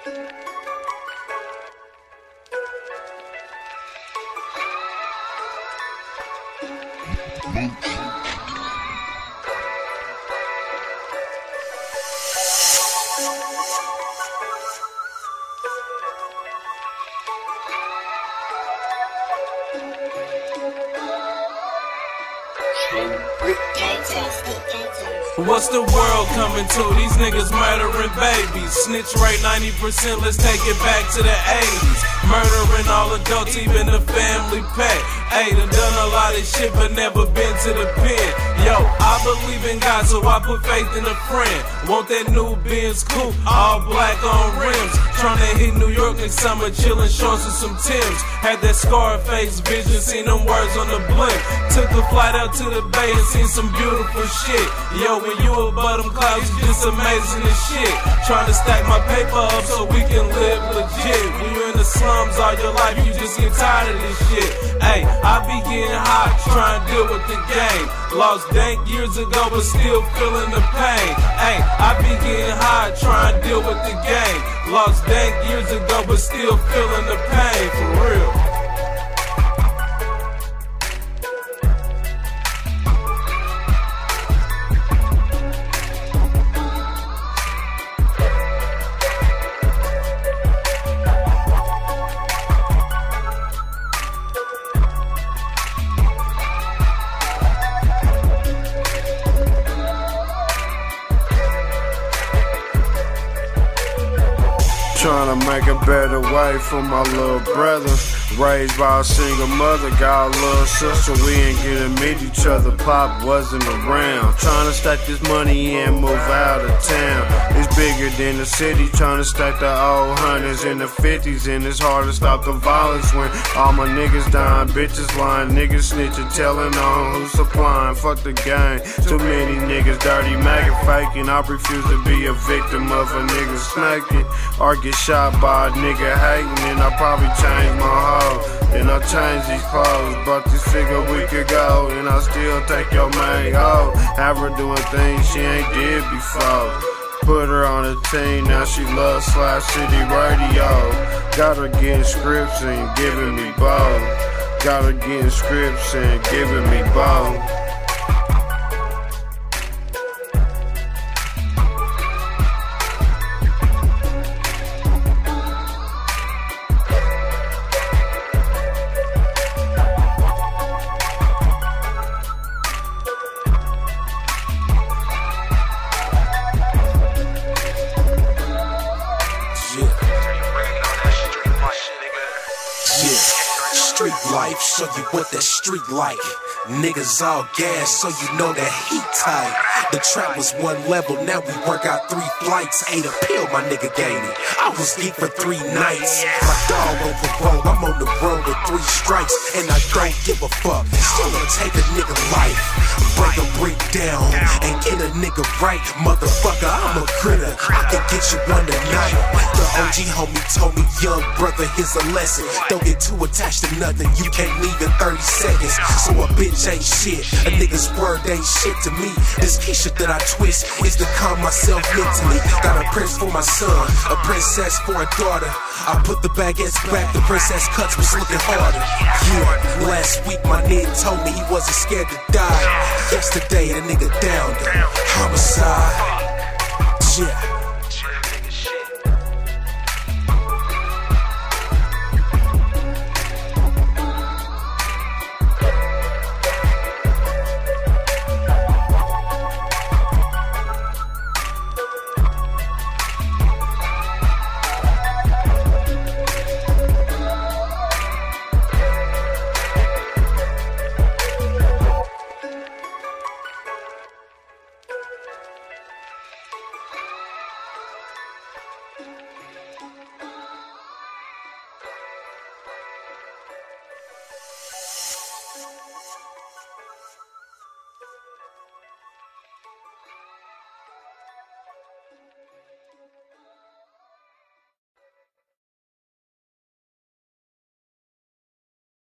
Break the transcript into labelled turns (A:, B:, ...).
A: What's the world coming to? These niggas murdering babies. Snitch rate 90%, let's take it back to the 80s. Murdering all adults, even the family pet. Ayy, done a lot of shit but never been to the pen. Yo, I believe in God, so I put faith in a friend. Want that new Benz coupe, all black on rims. Tryna hit New York next summer, chillin' shorts with some Timbs. Had that Scarface vision, seen them words on the blimp. Took a flight out to the Bay and seen some beautiful shit. Yo, when you above them clouds, you just amazing as shit. Tryna stack my paper up so we can live legit. When you in the slums all your life, you just get tired of this shit. Ayy, I be getting hot, trying to deal with the game. Lost dank years ago, but still feeling the pain. Ayy, I be getting hot, trying to deal with the game. Lost dank years ago, but still feeling the pain, for real.
B: Trying to make a better way for my little brother. Raised by a single mother, got a little sister. We ain't get to meet each other, Pop wasn't around. Trying to stack this money and move out of town. It's bigger than the city, trying to stack the old hundreds in the 50s. And it's hard to stop the violence when all my niggas dying, bitches lying, niggas snitching, telling on who's supplying. Fuck the game, too many niggas dirty, maggot faking. I refuse to be a victim of a nigga snaking or get shot by a nigga hating. And I probably change my heart. Then I changed these clothes, bought this figure a week ago, and I still take your main hoe. Have her doing things she ain't did before. Put her on a team, now she loves Slash City Radio. Got her getting scripts and giving me both. Got her getting scripts and giving me both.
C: Street life, show you what that street like. Niggas all gas, so you know that heat tight. The trap was one level, now we work out 3 flights. 8 a pill, my nigga gave me. I was geek for 3 nights. My dog on parole, I'm on the road with 3 strikes, and I don't give a fuck. Still gonna take a nigga life, break a brick down, and get a nigga right. Motherfucker, I'm a critter, I can get you one tonight. The OG homie told me, young brother, here's a lesson. Don't get too attached to nothing, you can't leave in 30 seconds. So a bitch ain't shit, a nigga's word ain't shit to me. This key shit that I twist is to calm myself mentally. Got a prince for my son, a princess for a daughter. I put the baguettes back, the princess cuts was looking harder. Yeah, last week my nigga told me he wasn't scared to die. Yesterday a nigga downed him, homicide. Yeah.